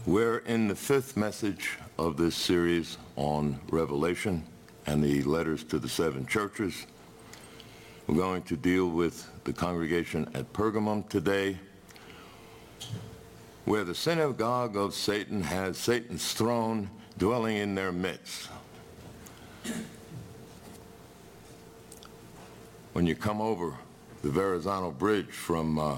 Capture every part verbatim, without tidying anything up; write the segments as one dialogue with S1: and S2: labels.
S1: We're in the fifth message of this series on Revelation and the letters to the seven churches. We're going to deal with the congregation at Pergamum today, where the synagogue of Satan has Satan's throne dwelling in their midst. When you come over the Verrazano Bridge from uh,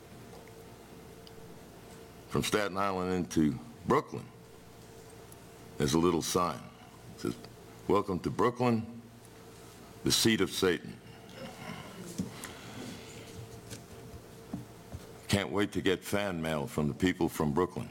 S1: from Staten Island into Brooklyn, there's a little sign. It says, "Welcome to Brooklyn, the seat of Satan." Can't wait to get fan mail from the people from Brooklyn.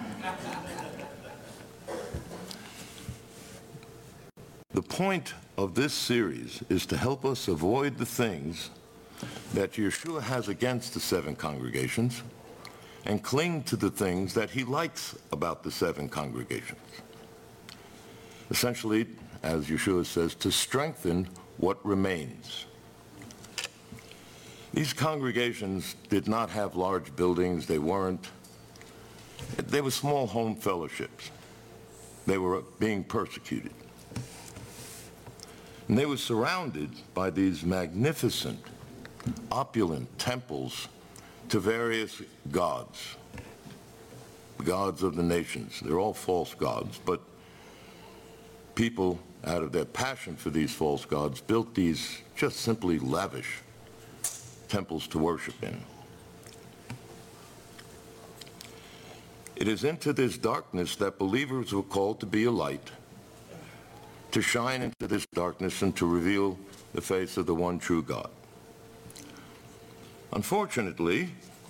S1: The point of this series is to help us avoid the things that Yeshua has against the seven congregations and cling to the things that he likes about the seven congregations. Essentially, as Yeshua says, to strengthen what remains. These congregations did not have large buildings. They weren't. They were small home fellowships. They were being persecuted. And they were surrounded by these magnificent, opulent temples to various gods, the gods of the nations. They're all false gods, but people, out of their passion for these false gods, built these just simply lavish temples to worship in. It is into this darkness that believers were called to be a light, to shine into this darkness and to reveal the face of the one true God. Unfortunately,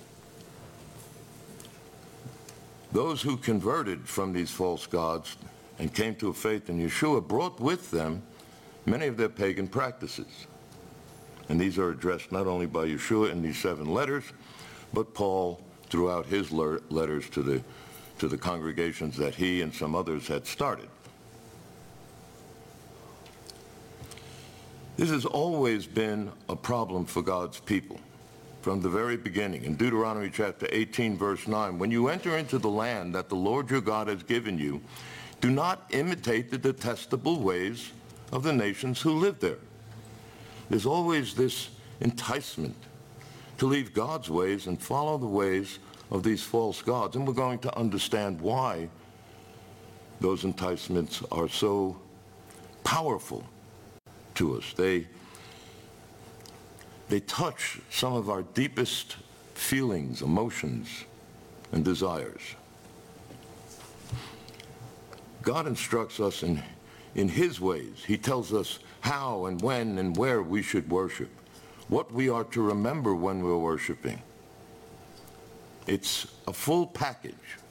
S1: those who converted from these false gods and came to a faith in Yeshua brought with them many of their pagan practices. And these are addressed not only by Yeshua in these seven letters, but Paul throughout his le- letters to the, to the congregations that he and some others had started. This has always been a problem for God's people from the very beginning. In Deuteronomy chapter eighteen, verse nine, when you enter into the land that the Lord your God has given you, do not imitate the detestable ways of the nations who live there. There's always this enticement to leave God's ways and follow the ways of these false gods. And we're going to understand why those enticements are so powerful to us. They, they touch some of our deepest feelings, emotions, and desires. God instructs us in, in his ways. He tells us how and when and where we should worship, what we are to remember when we're worshiping. It's a full package.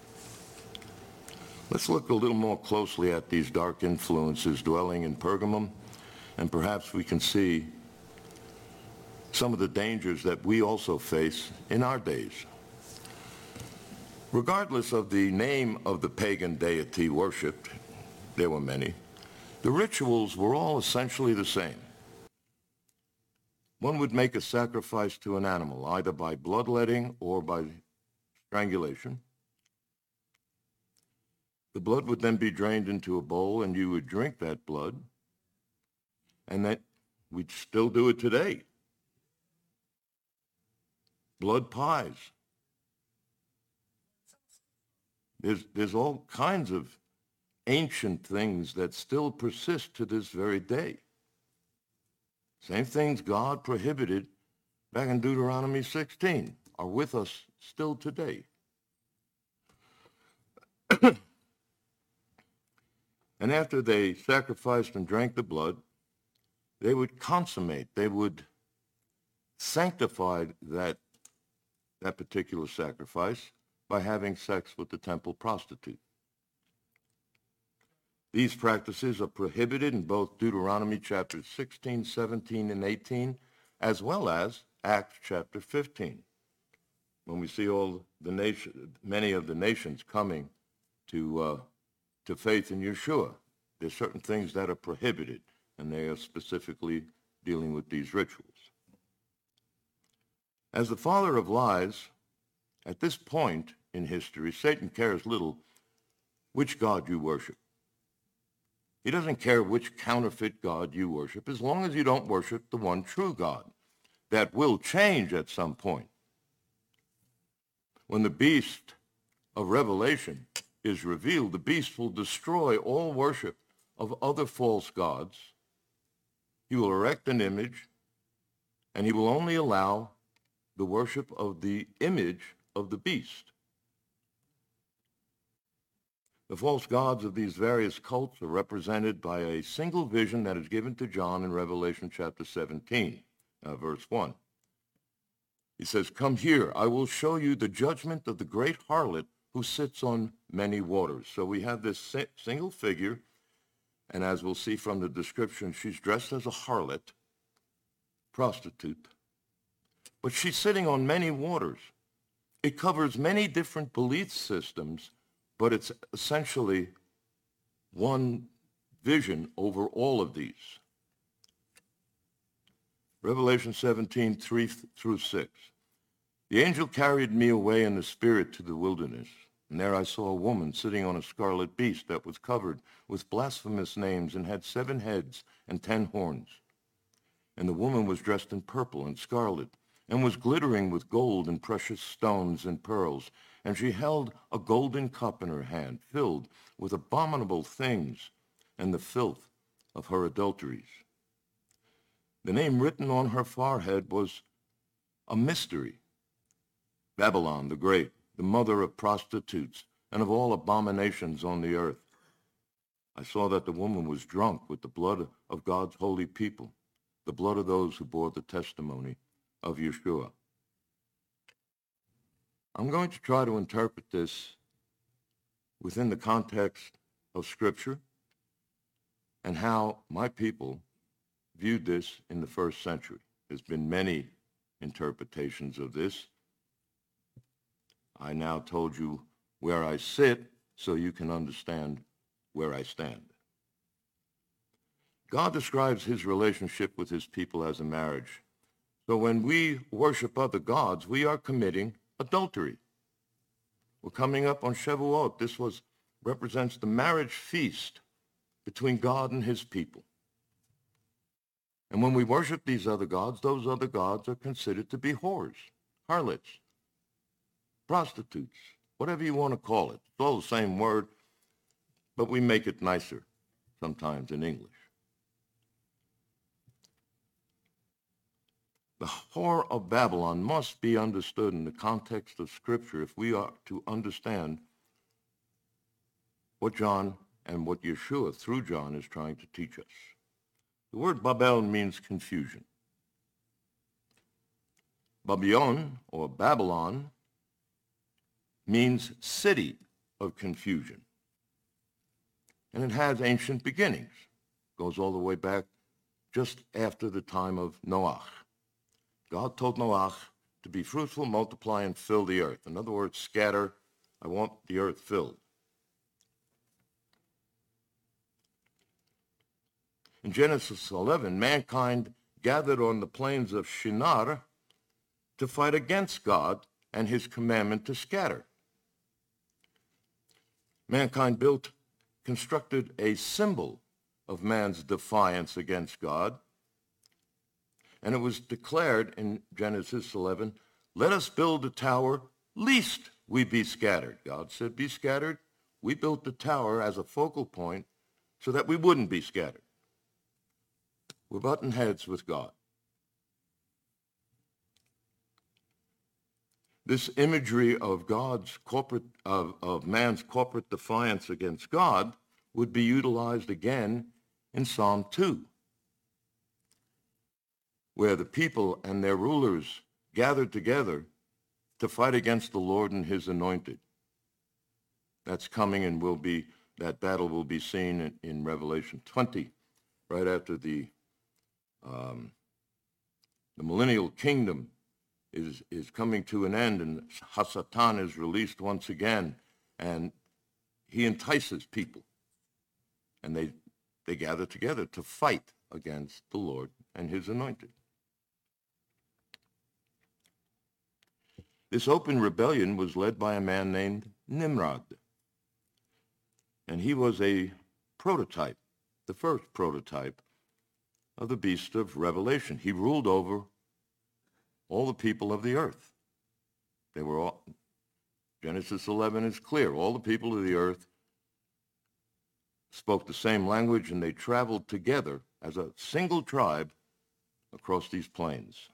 S1: Let's look a little more closely at these dark influences dwelling in Pergamum, and perhaps we can see some of the dangers that we also face in our days. Regardless of the name of the pagan deity worshipped, there were many, the rituals were all essentially the same. One would make a sacrifice to an animal, either by bloodletting or by strangulation. The blood would then be drained into a bowl, and you would drink that blood, and that we'd still do it today. Blood pies. There's, there's all kinds of ancient things that still persist to this very day. Same things God prohibited back in Deuteronomy sixteen are with us still today. And after they sacrificed and drank the blood, they would consummate, they would sanctify that, that particular sacrifice by having sex with the temple prostitute. These practices are prohibited in both Deuteronomy chapters sixteen, seventeen, and eighteen, as well as Acts chapter fifteen, when we see all the nation, many of the nations coming to uh, to faith in Yeshua. There's certain things that are prohibited, and they are specifically dealing with these rituals. As the father of lies, at this point in history, Satan cares little which God you worship. He doesn't care which counterfeit God you worship, as long as you don't worship the one true God. That will change at some point. When the beast of Revelation is revealed, the beast will destroy all worship of other false gods. He will erect an image, and he will only allow the worship of the image of the beast. The false gods of these various cults are represented by a single vision that is given to John in Revelation chapter seventeen, uh, verse one. He says, "Come here, I will show you the judgment of the great harlot who sits on many waters." So we have this si- single figure, and as we'll see from the description, she's dressed as a harlot, prostitute, but she's sitting on many waters. It covers many different belief systems, but it's essentially one vision over all of these. Revelation seventeen, three through six. "The angel carried me away in the spirit to the wilderness, and there I saw a woman sitting on a scarlet beast that was covered with blasphemous names and had seven heads and ten horns. And the woman was dressed in purple and scarlet, and was glittering with gold and precious stones and pearls. And she held a golden cup in her hand, filled with abominable things and the filth of her adulteries. The name written on her forehead was a mystery: Babylon the Great, the mother of prostitutes and of all abominations on the earth. I saw that the woman was drunk with the blood of God's holy people, the blood of those who bore the testimony of Yeshua." I'm going to try to interpret this within the context of Scripture and how my people viewed this in the first century. There's been many interpretations of this. I now told you where I sit so you can understand where I stand. God describes his relationship with his people as a marriage. So when we worship other gods, we are committing adultery. We're coming up on Shavuot. This was represents the marriage feast between God and his people. And when we worship these other gods, those other gods are considered to be whores, harlots, prostitutes, whatever you want to call it. It's all the same word, but we make it nicer sometimes in English. The whore of Babylon must be understood in the context of Scripture if we are to understand what John and what Yeshua through John is trying to teach us. The word Babel means confusion. Babylon, or Babylon, means city of confusion. And it has ancient beginnings. Goes all the way back just after the time of Noah. God told Noah to be fruitful, multiply, and fill the earth. In other words, scatter. I want the earth filled. In Genesis eleven, mankind gathered on the plains of Shinar to fight against God and his commandment to scatter. Mankind built, constructed a symbol of man's defiance against God. And it was declared in Genesis eleven, "Let us build a tower, lest we be scattered." God said, be scattered. We built the tower as a focal point so that we wouldn't be scattered. We're butting heads with God. This imagery of God's corporate, of, of man's corporate defiance against God would be utilized again in Psalm two. Where the people and their rulers gathered together to fight against the Lord and his anointed. That's coming, and will be, that battle will be seen in, in Revelation twenty, right after the um, the millennial kingdom is, is coming to an end, and Hasatan is released once again, and he entices people, and they, they gather together to fight against the Lord and his anointed. This open rebellion was led by a man named Nimrod. And he was a prototype, the first prototype of the beast of Revelation. He ruled over all the people of the earth. They were all, Genesis eleven is clear. All the people of the earth spoke the same language, and they traveled together as a single tribe across these plains.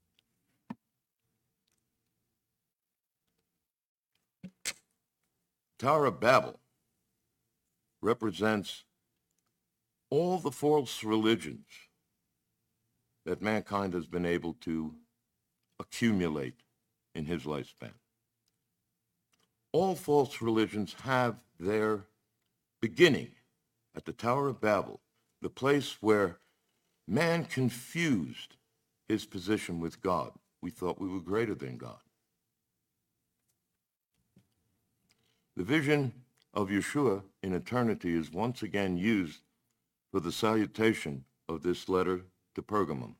S1: Tower of Babel represents all the false religions that mankind has been able to accumulate in his lifespan. All false religions have their beginning at the Tower of Babel, the place where man confused his position with God. We thought we were greater than God. The vision of Yeshua in eternity is once again used for the salutation of this letter to Pergamum.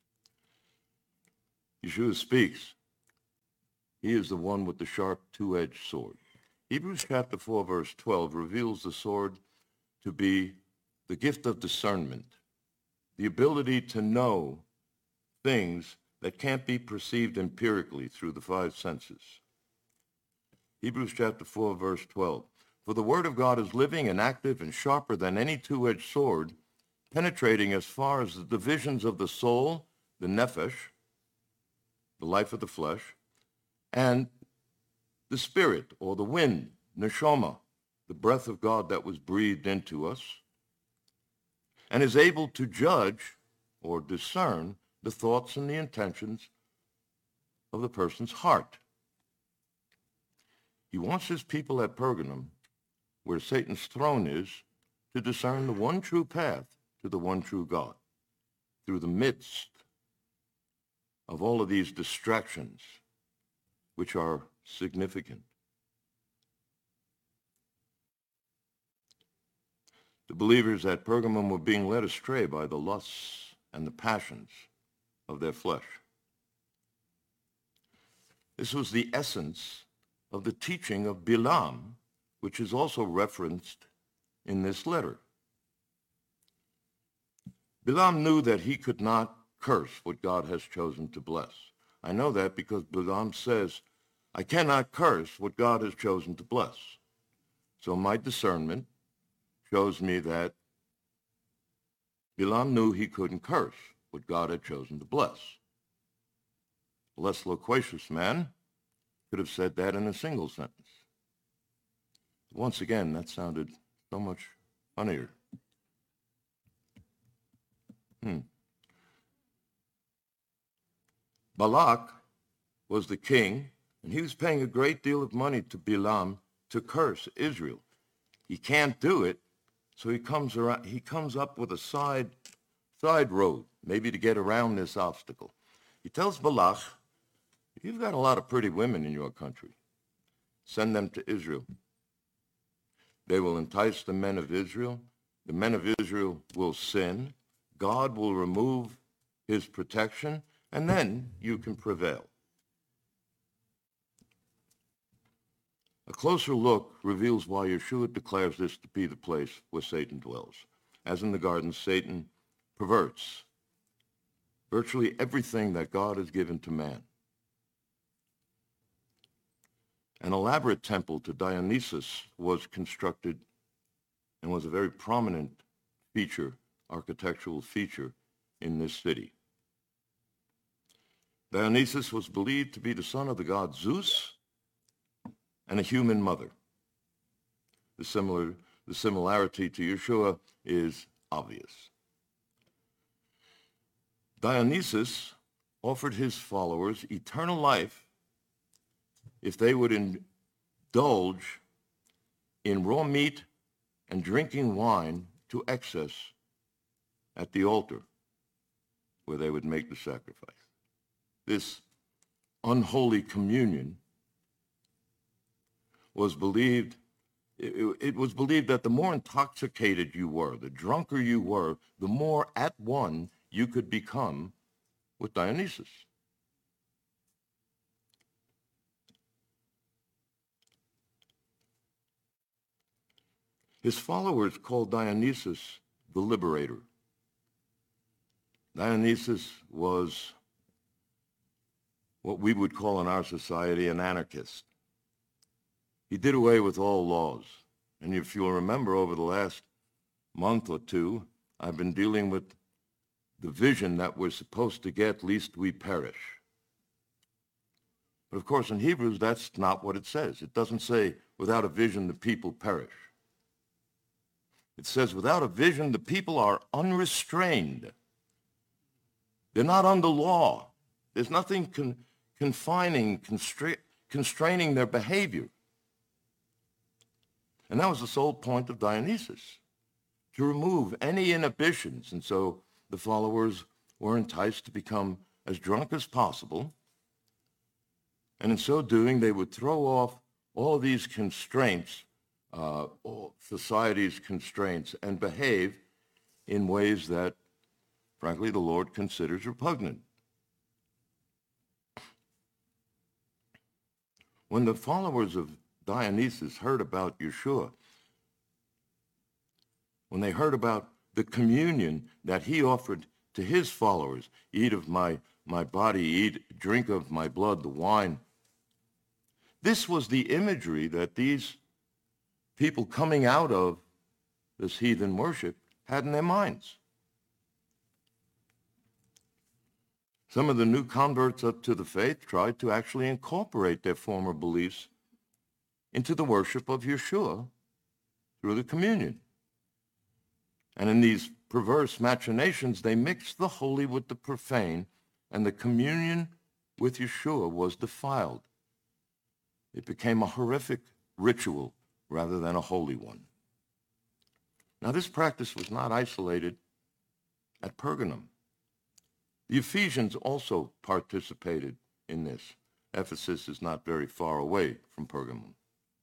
S1: Yeshua speaks. He is the one with the sharp two-edged sword. Hebrews chapter four, verse twelve reveals the sword to be the gift of discernment, the ability to know things that can't be perceived empirically through the five senses. Hebrews chapter four, verse twelve. For the word of God is living and active and sharper than any two-edged sword, penetrating as far as the divisions of the soul, the nephesh, the life of the flesh, and the spirit, or the wind, neshama, the breath of God that was breathed into us, and is able to judge or discern the thoughts and the intentions of the person's heart. He wants his people at Pergamum, where Satan's throne is, to discern the one true path to the one true God through the midst of all of these distractions, which are significant. The believers at Pergamum were being led astray by the lusts and the passions of their flesh. This was the essence of the teaching of Bilam, which is also referenced in this letter. Bilam knew that he could not curse what God has chosen to bless. I know that because Bilam says, I cannot curse what God has chosen to bless. So my discernment shows me that Bilam knew he couldn't curse what God had chosen to bless. A less loquacious man could have said that in a single sentence. Once again, that sounded so much funnier. Hmm. Balak was the king, and he was paying a great deal of money to Bilam to curse Israel. He can't do it, so he comes around. He comes up with a side side road, maybe to get around this obstacle. He tells Balak, "You've got a lot of pretty women in your country. Send them to Israel. They will entice the men of Israel. The men of Israel will sin. God will remove his protection, and then you can prevail." A closer look reveals why Yeshua declares this to be the place where Satan dwells. As in the garden, Satan perverts virtually everything that God has given to man. An elaborate temple to Dionysus was constructed and was a very prominent feature, architectural feature in this city. Dionysus was believed to be the son of the god Zeus and a human mother. The, similar, the similarity to Yeshua is obvious. Dionysus offered his followers eternal life if they would indulge in raw meat and drinking wine to excess at the altar where they would make the sacrifice. This unholy communion was believed, it, it was believed that the more intoxicated you were, the drunker you were, the more at one you could become with Dionysus. His followers called Dionysus the liberator. Dionysus was what we would call in our society an anarchist. He did away with all laws. And if you'll remember, over the last month or two, I've been dealing with the vision that we're supposed to get, lest we perish. But of course, in Hebrews, that's not what it says. It doesn't say, without a vision, the people perish. It says, without a vision, the people are unrestrained. They're not under law. There's nothing con- confining, constra- constraining their behavior. And that was the sole point of Dionysus, to remove any inhibitions. And so the followers were enticed to become as drunk as possible. And in so doing, they would throw off all these constraints, uh, all society's constraints, and behave in ways that, frankly, the Lord considers repugnant. When the followers of Dionysus heard about Yeshua, when they heard about the communion that he offered to his followers, eat of my, my body, eat, drink of my blood, the wine, this was the imagery that these people coming out of this heathen worship had in their minds. Some of the new converts up to the faith tried to actually incorporate their former beliefs into the worship of Yeshua through the communion. And in these perverse machinations, they mixed the holy with the profane, and the communion with Yeshua was defiled. It became a horrific ritual rather than a holy one. Now, this practice was not isolated at Pergamum. The Ephesians also participated in this. Ephesus is not very far away from Pergamum.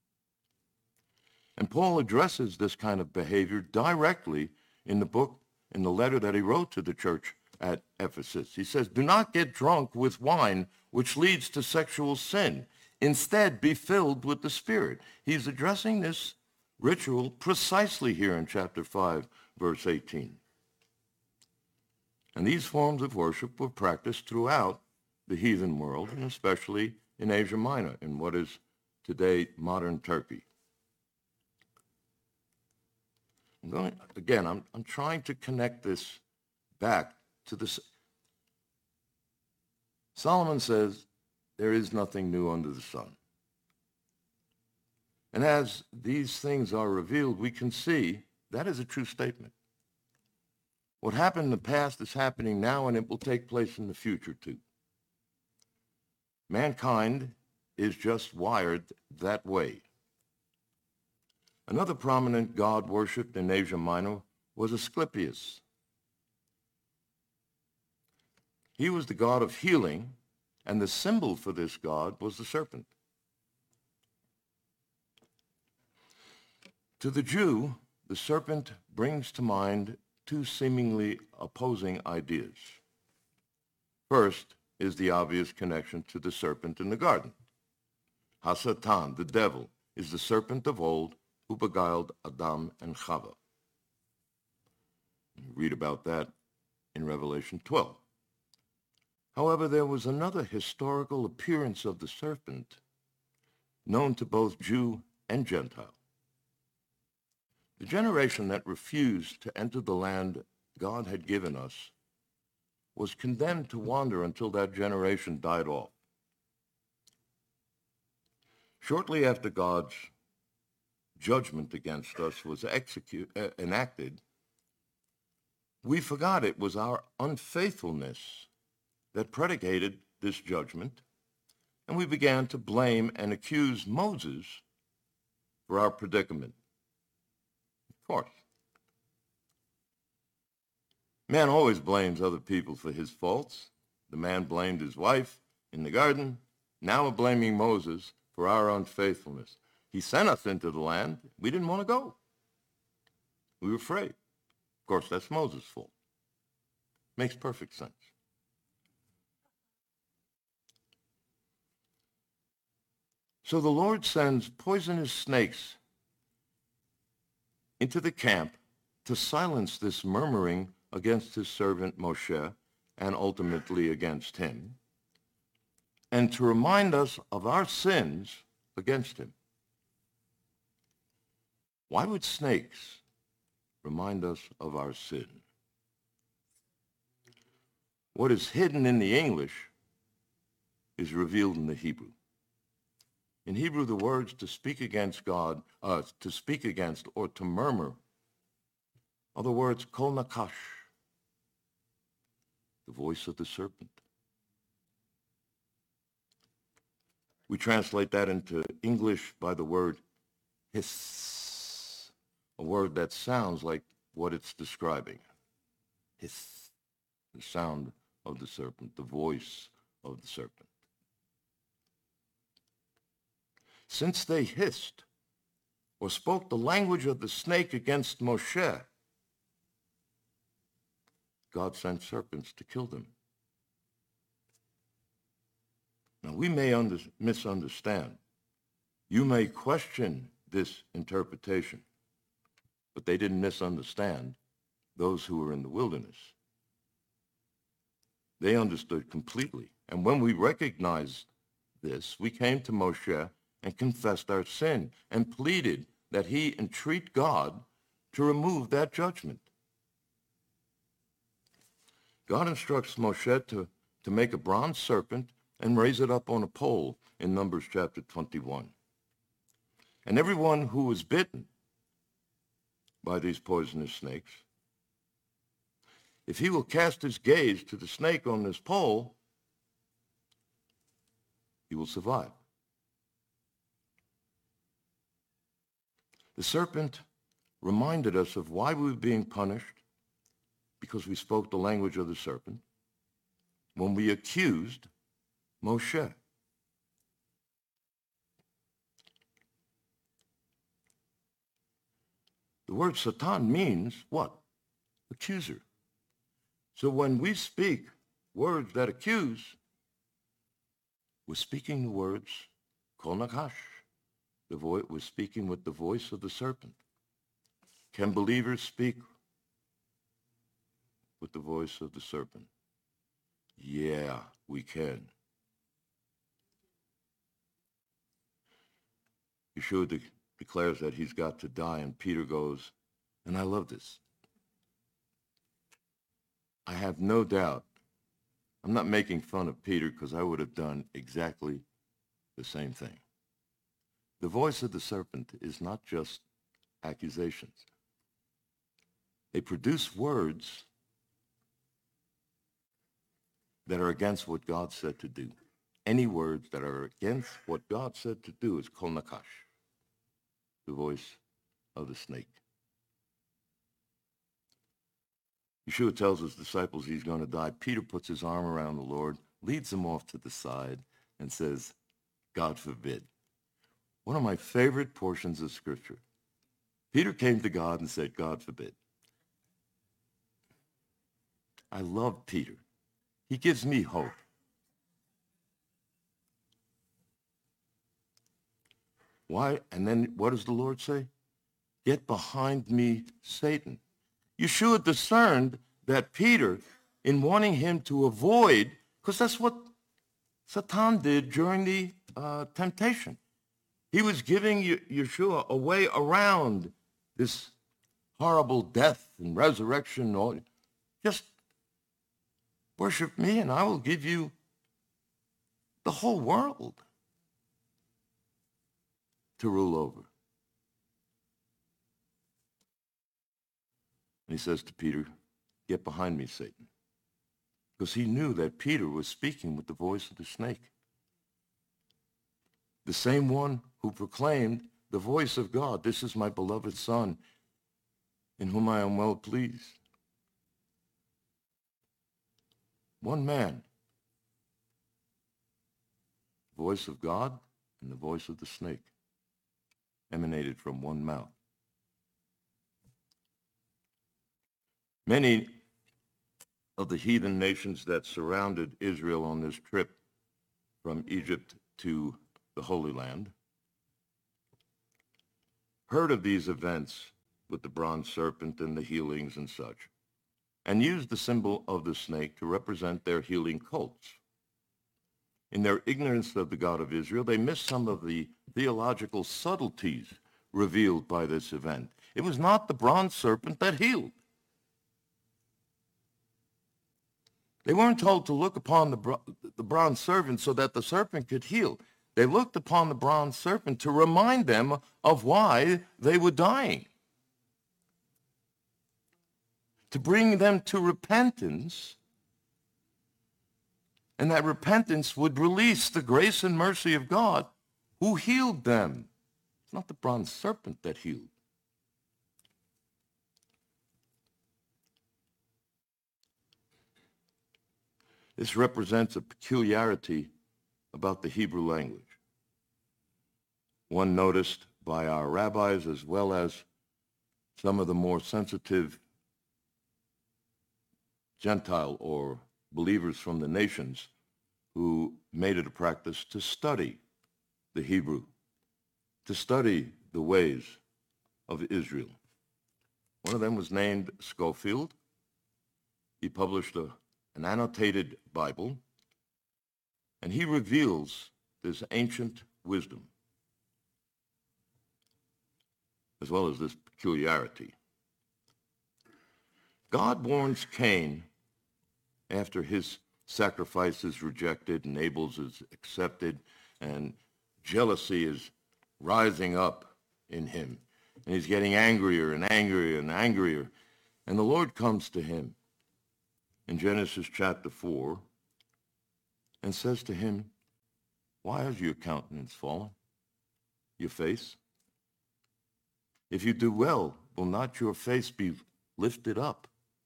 S1: And Paul addresses this kind of behavior directly in the book, in the letter that he wrote to the church at Ephesus. He says, do not get drunk with wine, which leads to sexual sin. Instead, be filled with the Spirit. He's addressing this ritual precisely here in chapter five, verse eighteen. And these forms of worship were practiced throughout the heathen world, and especially in Asia Minor, in what is today modern Turkey. I'm going, again, I'm, I'm trying to connect this back to this. Solomon says, there is nothing new under the sun. And as these things are revealed, we can see that is a true statement. What happened in the past is happening now, and it will take place in the future too. Mankind is just wired that way. Another prominent god worshipped in Asia Minor was Asclepius. He was the god of healing, and the symbol for this god was the serpent. To the Jew, the serpent brings to mind two seemingly opposing ideas. First is the obvious connection to the serpent in the garden. Hasatan, the devil, is the serpent of old who beguiled Adam and Chava. You read about that in Revelation twelve. However, there was another historical appearance of the serpent known to both Jew and Gentile. The generation that refused to enter the land God had given us was condemned to wander until that generation died off. Shortly after God's judgment against us was execute, uh, enacted, we forgot it was our unfaithfulness that predicated this judgment, and we began to blame and accuse Moses for our predicament. Of course. Man always blames other people for his faults. The man blamed his wife in the garden. Now we're blaming Moses for our unfaithfulness. He sent us into the land. We didn't want to go. We were afraid. Of course, that's Moses' fault. Makes perfect sense. So the Lord sends poisonous snakes into the camp to silence this murmuring against his servant Moshe and ultimately against him, and to remind us of our sins against him. Why would snakes remind us of our sin? What is hidden in the English is revealed in the Hebrew. In Hebrew, the words to speak against God, uh, to speak against or to murmur, are the words kol nakash, the voice of the serpent. We translate that into English by the word hiss, a word that sounds like what it's describing. Hiss, the sound of the serpent, the voice of the serpent. Since they hissed or spoke the language of the snake against Moshe, God sent serpents to kill them. Now, we may under, misunderstand. You may question this interpretation, but they didn't misunderstand those who were in the wilderness. They understood completely. And when we recognized this, we came to Moshe and confessed our sin and pleaded that he entreat God to remove that judgment. God instructs Moshe to, to make a bronze serpent and raise it up on a pole in Numbers chapter twenty-one. And everyone who was bitten by these poisonous snakes, if he will cast his gaze to the snake on this pole, he will survive. The serpent reminded us of why we were being punished, because we spoke the language of the serpent, when we accused Moshe. The word Satan means what? Accuser. So when we speak words that accuse, we're speaking the words kol nakash. The voice, we're speaking with the voice of the serpent. Can believers speak with the voice of the serpent? Yeah, we can. Yeshua de- declares that he's got to die, and Peter goes, and I love this. I have no doubt. I'm not making fun of Peter because I would have done exactly the same thing. The voice of the serpent is not just accusations. They produce words that are against what God said to do. Any words that are against what God said to do is kol nakash, the voice of the snake. Yeshua tells his disciples he's going to die. Peter puts his arm around the Lord, leads him off to the side, and says, God forbid. One of my favorite portions of Scripture. Peter came to God and said, God forbid. I love Peter. He gives me hope. Why? And then what does the Lord say? Get behind me, Satan. Yeshua discerned that Peter, in wanting him to avoid, because that's what Satan did during the uh, temptation. He was giving Yeshua a way around this horrible death and resurrection. Or just worship me and I will give you the whole world to rule over. And he says to Peter, get behind me, Satan. Because he knew that Peter was speaking with the voice of the snake. The same one who proclaimed the voice of God, this is my beloved Son, in whom I am well pleased. One man, the voice of God and the voice of the snake, emanated from one mouth. Many of the heathen nations that surrounded Israel on this trip from Egypt to the Holy Land heard of these events with the bronze serpent and the healings and such, and used the symbol of the snake to represent their healing cults. In their ignorance of the God of Israel, they missed some of the theological subtleties revealed by this event. It was not the bronze serpent that healed. They weren't told to look upon the, bro- the bronze serpent so that the serpent could heal. They looked upon the bronze serpent to remind them of why they were dying, to bring them to repentance, and that repentance would release the grace and mercy of God who healed them. It's not the bronze serpent that healed. This represents a peculiarity about the Hebrew language, one noticed by our rabbis as well as some of the more sensitive Gentile or believers from the nations who made it a practice to study the Hebrew, to study the ways of Israel. One of them was named Scofield. He published a, an annotated Bible, and he reveals this ancient wisdom, as well as this peculiarity. God warns Cain after his sacrifice is rejected and Abel's is accepted, and jealousy is rising up in him. And he's getting angrier and angrier and angrier. And the Lord comes to him in Genesis chapter four and says to him, "Why has your countenance fallen, your face? If you do well, will not your face be lifted up?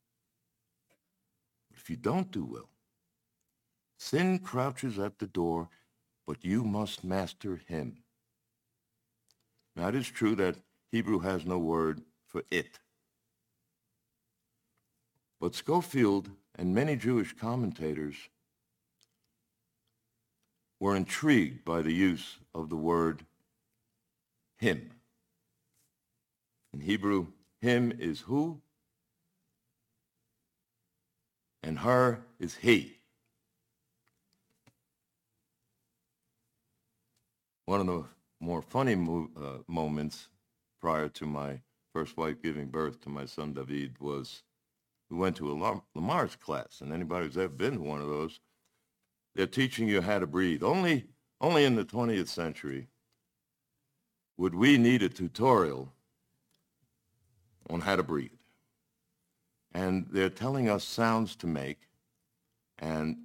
S1: If you don't do well, sin crouches at the door, but you must master him." Now, it is true that Hebrew has no word for it. But Scofield and many Jewish commentators were intrigued by the use of the word him. In Hebrew, him is who, and her is he. One of the more funny mo- uh, moments prior to my first wife giving birth to my son David was we went to a Lam- Lamar's class, and anybody who's ever been to one of those, they're teaching you how to breathe. Only, only in the twentieth century would we need a tutorial on how to breathe. And they're telling us sounds to make, and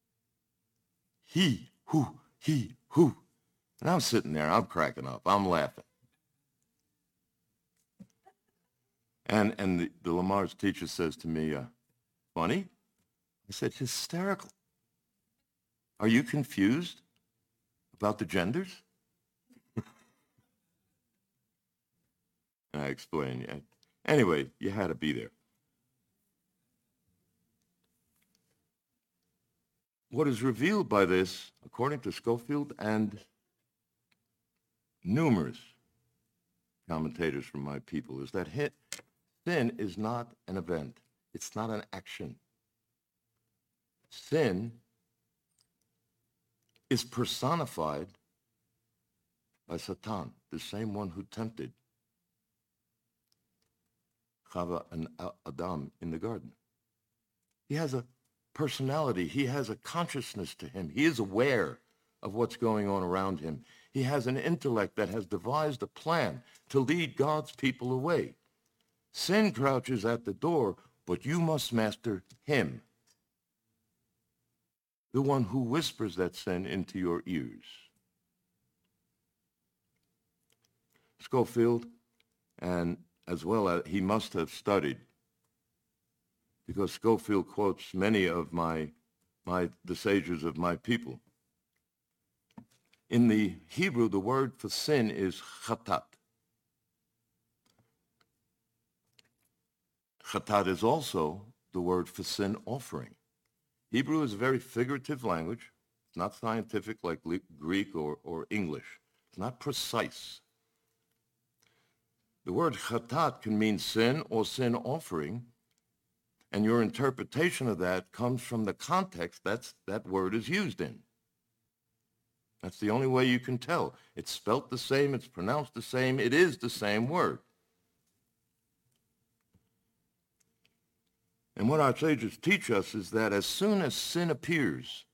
S1: he, who, he, who. And I'm sitting there, I'm cracking up, I'm laughing. And and the, the Lamar's teacher says to me, uh, "Funny?" I said, "Hysterical. Are you confused about the genders?" And I explained, yeah. Anyway, you had to be there. What is revealed by this, according to Scofield and numerous commentators from my people, is that hit, sin is not an event. It's not an action. Sin is personified by Satan, the same one who tempted Chava and Adam in the garden. He has a personality. He has a consciousness to him. He is aware of what's going on around him. He has an intellect that has devised a plan to lead God's people away. Sin crouches at the door, but you must master him, the one who whispers that sin into your ears. Scofield, and as well as he must have studied, because Scofield quotes many of my, my the sages of my people. In the Hebrew, the word for sin is chatat. Chatat is also the word for sin offering. Hebrew is a very figurative language. It's not scientific like Greek or, or English. It's not precise. The word chatat can mean sin or sin offering, and your interpretation of that comes from the context that's, that word is used in. That's the only way you can tell. It's spelt the same, it's pronounced the same, it is the same word. And what our sages teach us is that as soon as sin appears,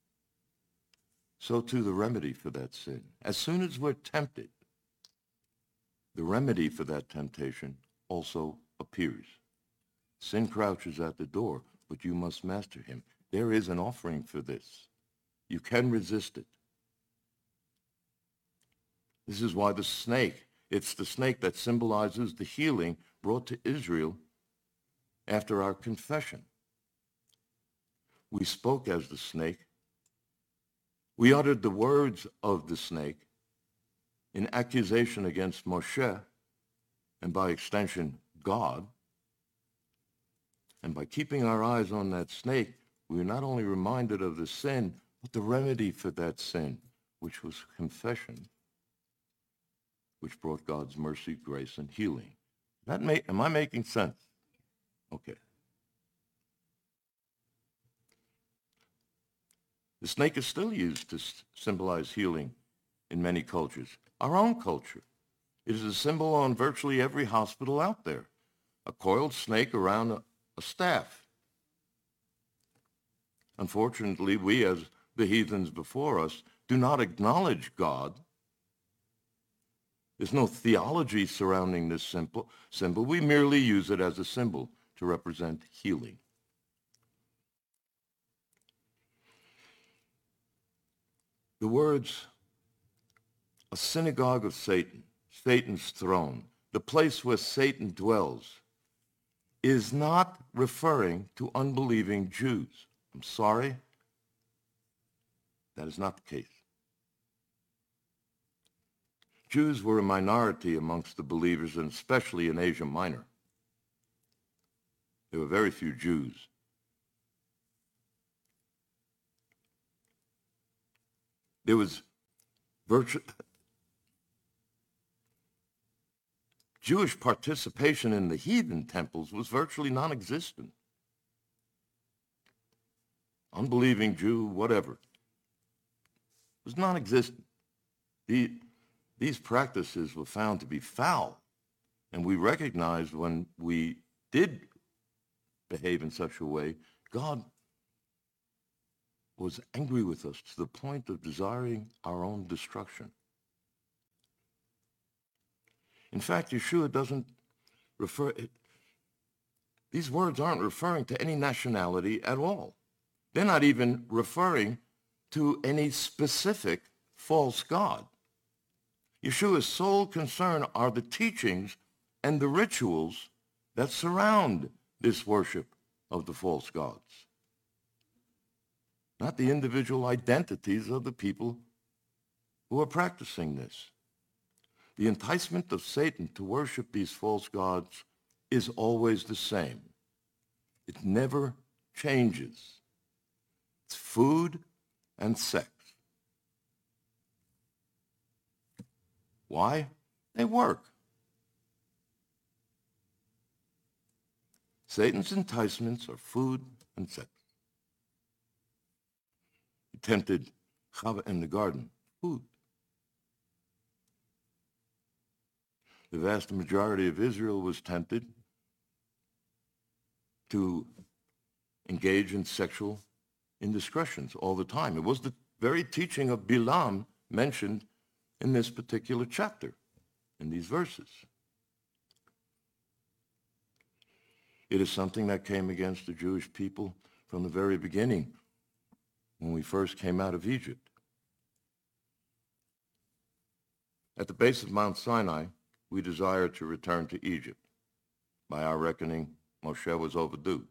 S1: so too the remedy for that sin. As soon as we're tempted, the remedy for that temptation also appears. Sin crouches at the door, but you must master him. There is an offering for this. You can resist it. This is why the snake, it's the snake that symbolizes the healing brought to Israel after our confession. We spoke as the snake. We uttered the words of the snake in accusation against Moshe, and by extension, God. And by keeping our eyes on that snake, we were not only reminded of the sin, but the remedy for that sin, which was confession, which brought God's mercy, grace, and healing. That may, am I making sense? Okay. The snake is still used to s- symbolize healing in many cultures. Our own culture. It is a symbol on virtually every hospital out there. A coiled snake around a, a staff. Unfortunately, we as the heathens before us do not acknowledge God. There's no theology surrounding this simple symbol. We merely use it as a symbol to represent healing. The words, a synagogue of Satan, Satan's throne, the place where Satan dwells, is not referring to unbelieving Jews. I'm sorry, that is not the case. Jews were a minority amongst the believers, and especially in Asia Minor. There were very few Jews. There was virtu- Jewish participation in the heathen temples was virtually non-existent. Unbelieving Jew, whatever, was non-existent. The, these practices were found to be foul, and we recognized when we did behave in such a way, God was angry with us to the point of desiring our own destruction. In fact, Yeshua doesn't refer, it, these words aren't referring to any nationality at all. They're not even referring to any specific false god. Yeshua's sole concern are the teachings and the rituals that surround this worship of the false gods, not the individual identities of the people who are practicing this. The enticement of Satan to worship these false gods is always the same. It never changes. It's food and sex. Why? They work. Satan's enticements are food and sex. He tempted Chava in the garden, food. The vast majority of Israel was tempted to engage in sexual indiscretions all the time. It was the very teaching of Bilam mentioned in this particular chapter, in these verses. It is something that came against the Jewish people from the very beginning when we first came out of Egypt. At the base of Mount Sinai, we desired to return to Egypt. By our reckoning, Moshe was overdue.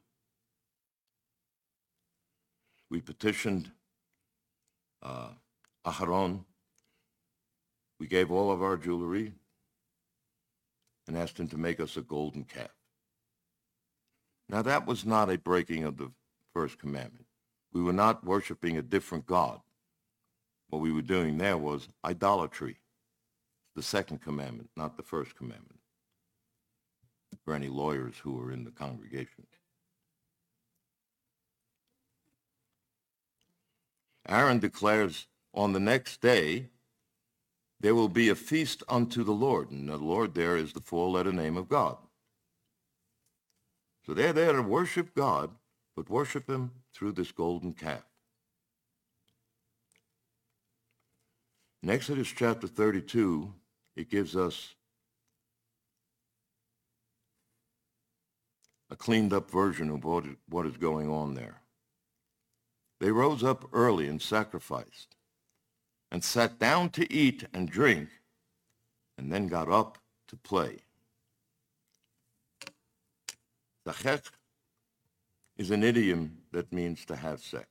S1: We petitioned uh, Aharon. We gave all of our jewelry and asked him to make us a golden calf. Now that was not a breaking of the first commandment. We were not worshiping a different God. What we were doing there was idolatry. The second commandment, not the first commandment. for any lawyers who are in the congregation. Aaron declares, on the next day, there will be a feast unto the Lord. And the Lord there is the four-letter name of God. So they're there to worship God, but worship him through this golden calf. In Exodus chapter thirty-two, it gives us a cleaned up version of what, what is going on there. They rose up early and sacrificed, and sat down to eat and drink, and then got up to play. Zachech is an idiom that means to have sex.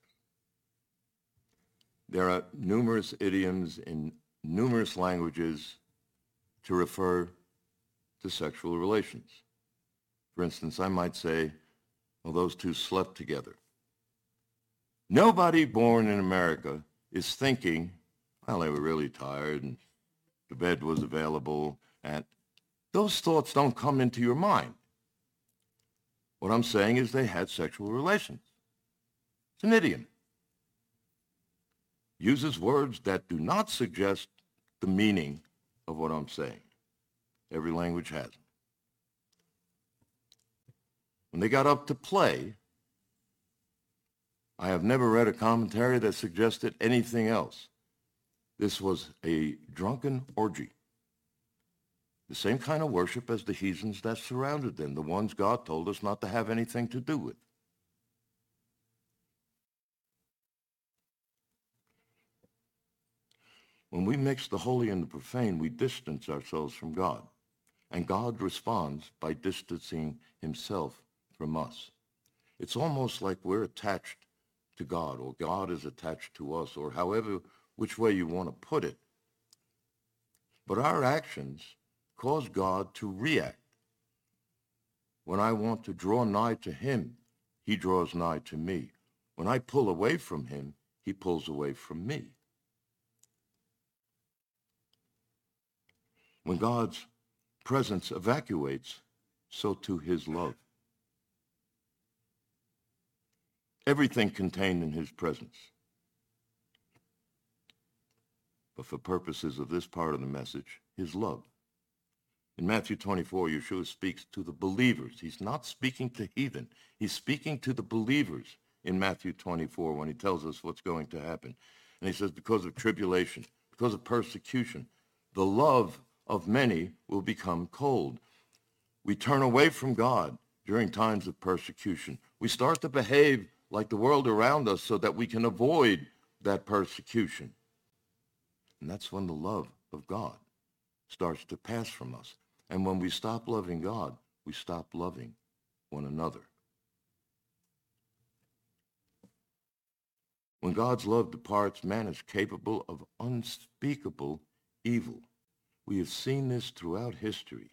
S1: There are numerous idioms in numerous languages to refer to sexual relations. For instance, I might say, well, those two slept together. Nobody born in America is thinking, well, they were really tired and the bed was available, and those thoughts don't come into your mind. What I'm saying is they had sexual relations. It's an idiom. Uses words that do not suggest the meaning of what I'm saying. Every language has them. When they got up to play, I have never read a commentary that suggested anything else. This was a drunken orgy. The same kind of worship as the heathens that surrounded them, the ones God told us not to have anything to do with. When we mix the holy and the profane, we distance ourselves from God. And God responds by distancing himself from us. It's almost like we're attached to God, or God is attached to us, or however, which way you want to put it. But our actions cause God to react. When I want to draw nigh to him, he draws nigh to me. When I pull away from him, he pulls away from me. When God's presence evacuates, so too his love. Everything contained in his presence. But for purposes of this part of the message, his love. In Matthew twenty-four, Yeshua speaks to the believers. He's not speaking to heathen. He's speaking to the believers in Matthew twenty-four when he tells us what's going to happen. And he says, because of tribulation, because of persecution, the love of many will become cold. We turn away from God during times of persecution. We start to behave like the world around us so that we can avoid that persecution. And that's when the love of God starts to pass from us. And when we stop loving God, we stop loving one another. When God's love departs, man is capable of unspeakable evil. We have seen this throughout history.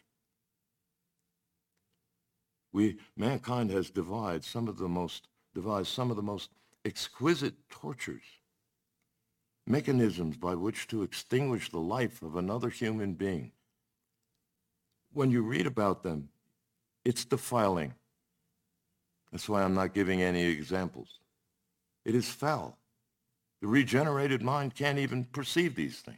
S1: We, mankind has devised some of the most, devised some of the most exquisite tortures, mechanisms by which to extinguish the life of another human being. When you read about them, it's defiling. That's why I'm not giving any examples. It is foul. The regenerated mind can't even perceive these things.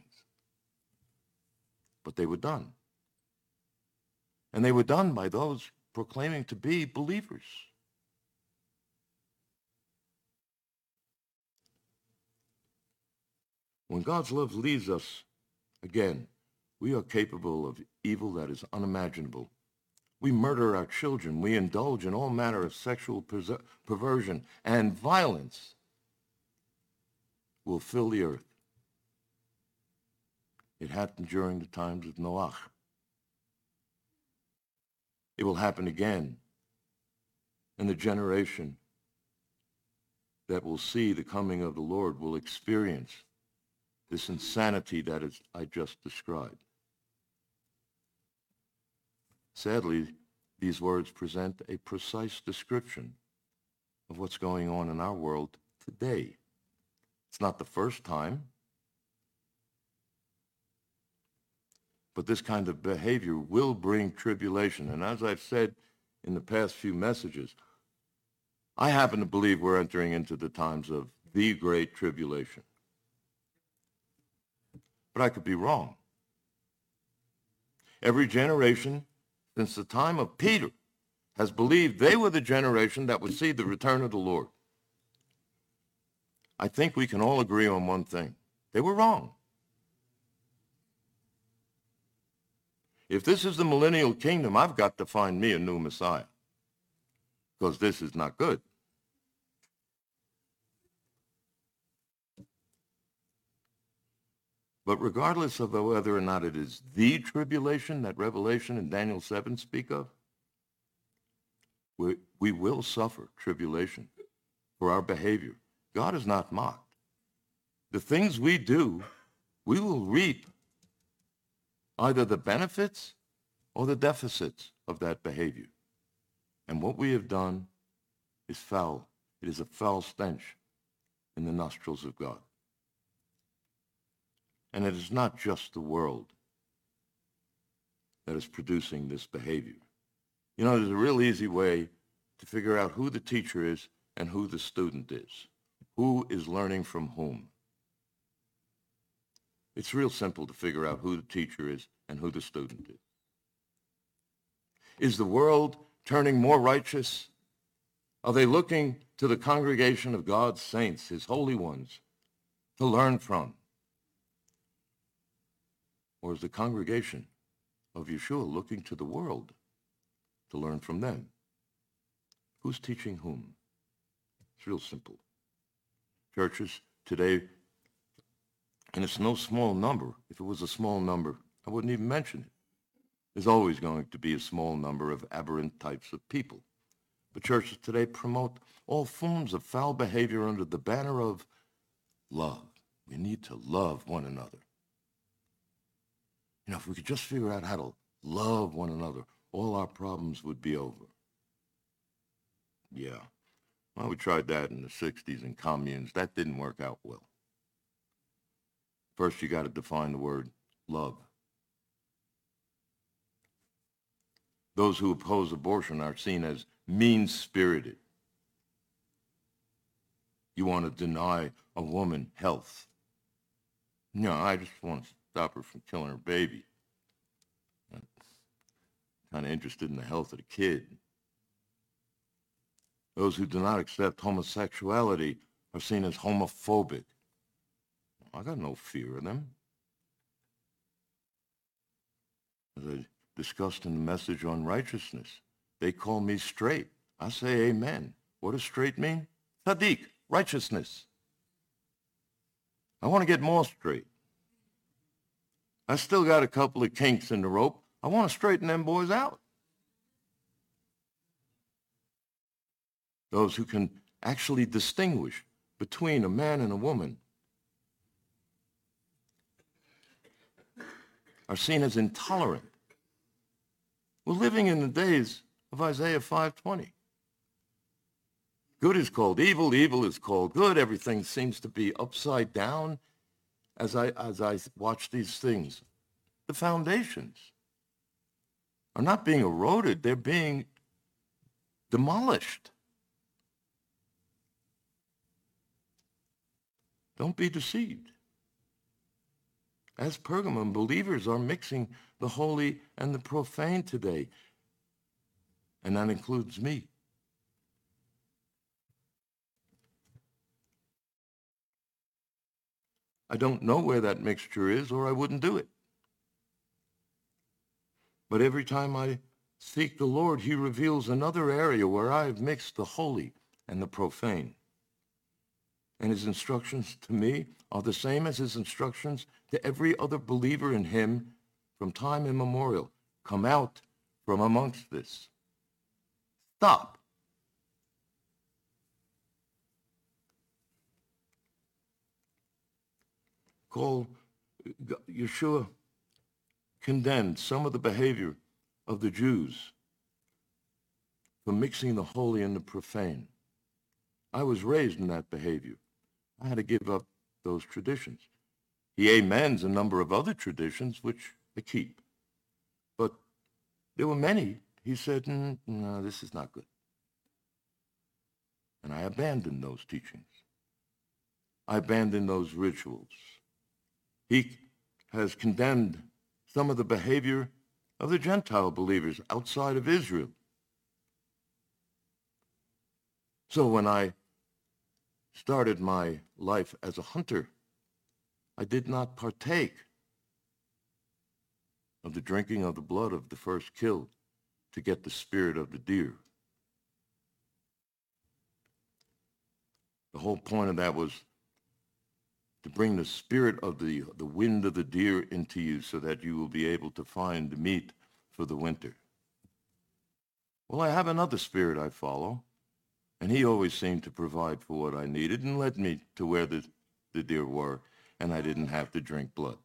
S1: But they were done. And they were done by those proclaiming to be believers. When God's love leads us, again, we are capable of evil that is unimaginable. We murder our children. We indulge in all manner of sexual perver- perversion, and violence will fill the earth. It happened during the times of Noah. It will happen again in the generation that will see the coming of the Lord will experience this insanity that is, I just described. Sadly, these words present a precise description of what's going on in our world today. It's not the first time. But this kind of behavior will bring tribulation. And as I've said in the past few messages, I happen to believe we're entering into the times of the Great Tribulation. But I could be wrong. Every generation since the time of Peter has believed they were the generation that would see the return of the Lord. I think we can all agree on one thing. They were wrong. If this is the millennial kingdom, I've got to find me a new Messiah, because this is not good. But regardless of whether or not it is the tribulation that Revelation and Daniel seven speak of, we, we will suffer tribulation for our behavior. God is not mocked. The things we do, we will reap either the benefits or the deficits of that behavior. And what we have done is foul. It is a foul stench in the nostrils of God. And it is not just the world that is producing this behavior. You know, there's a real easy way to figure out who the teacher is and who the student is. Who is learning from whom? It's real simple to figure out who the teacher is and who the student is. Is the world turning more righteous? Are they looking to the congregation of God's saints, his holy ones, to learn from? Or is the congregation of Yeshua looking to the world to learn from them? Who's teaching whom? It's real simple. Churches today, and it's no small number. If it was a small number, I wouldn't even mention it. There's always going to be a small number of aberrant types of people. But churches today promote all forms of foul behavior under the banner of love. We need to love one another. You know, if we could just figure out how to love one another, all our problems would be over. Yeah. Well, we tried that in the sixties in communes. That didn't work out well. First, you got to define the word love. Those who oppose abortion are seen as mean-spirited. You want to deny a woman health. No, I just want to stop her from killing her baby. I'm kind of interested in the health of the kid. Those who do not accept homosexuality are seen as homophobic. I got no fear of them. As I discussed in the message on righteousness, they call me straight. I say amen. What does straight mean? Tzaddik, righteousness. I want to get more straight. I still got a couple of kinks in the rope. I want to straighten them boys out. Those who can actually distinguish between a man and a woman are seen as intolerant. We're living in the days of Isaiah five twenty. Good is called evil, evil is called good. Everything seems to be upside down as I, as I watch these things. The foundations are not being eroded, they're being demolished. Don't be deceived. As Pergamum, believers are mixing the holy and the profane today, and that includes me. I don't know where that mixture is, or I wouldn't do it. But every time I seek the Lord, he reveals another area where I have mixed the holy and the profane. And his instructions to me are the same as his instructions to every other believer in him from time immemorial. Come out from amongst this. Stop. Call Yeshua condemned some of the behavior of the Jews for mixing the holy and the profane. I was raised in that behavior. I had to give up those traditions. He amens a number of other traditions which I keep. There were many. He said, mm, no, this is not good. And I abandoned those teachings. I abandoned those rituals. He has condemned some of the behavior of the Gentile believers outside of Israel. So when I started my life as a hunter, I did not partake of the drinking of the blood of the first kill to get the spirit of the deer. The whole point of that was to bring the spirit of the, the wind of the deer into you so that you will be able to find meat for the winter. Well, I have another spirit I follow, and he always seemed to provide for what I needed and led me to where the, the deer were, and I didn't have to drink blood.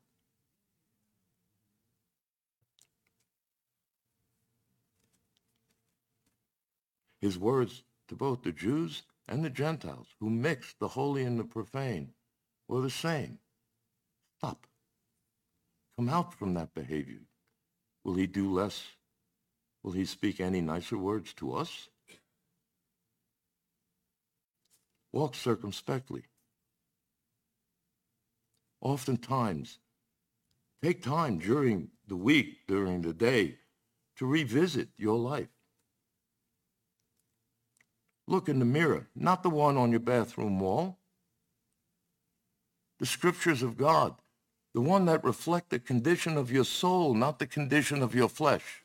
S1: His words to both the Jews and the Gentiles who mixed the holy and the profane were the same. Stop. Come out from that behavior. Will he do less? Will he speak any nicer words to us? Walk circumspectly. Oftentimes, take time during the week, during the day, to revisit your life. Look in the mirror, not the one on your bathroom wall. The scriptures of God, the one that reflect the condition of your soul, not the condition of your flesh.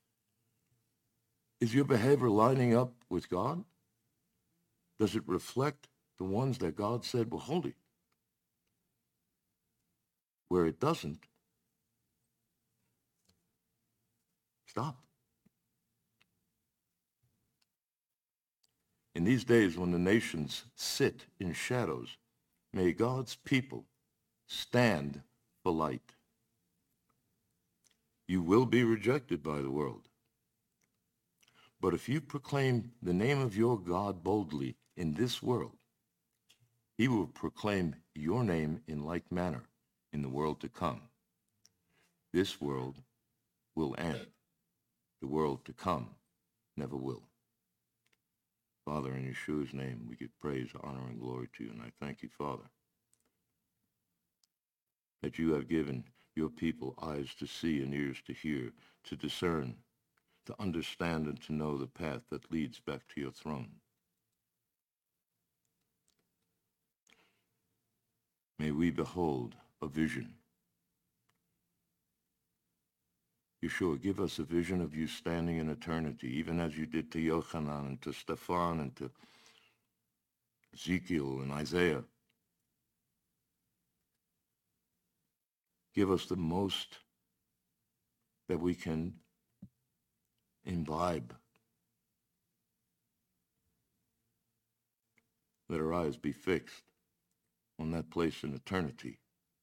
S1: Is your behavior lining up with God? Does it reflect the ones that God said were holy? Where it doesn't, stop. In these days when the nations sit in shadows, may God's people stand for light. You will be rejected by the world. But if you proclaim the name of your God boldly in this world, he will proclaim your name in like manner in the world to come. This world will end. The world to come never will. Father, in Yeshua's name, we give praise, honor, and glory to you. And I thank you, Father, that you have given your people eyes to see and ears to hear, to discern, to understand, and to know the path that leads back to your throne. May we behold a vision. Yeshua, give us a vision of you standing in eternity, even as you did to Yochanan and to Stephan and to Ezekiel and Isaiah. Give us the most that we can imbibe. Let our eyes be fixed on that place in eternity,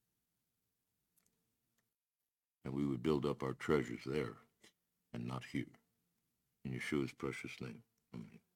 S1: that we would build up our treasures there and not here. In Yeshua's precious name, amen.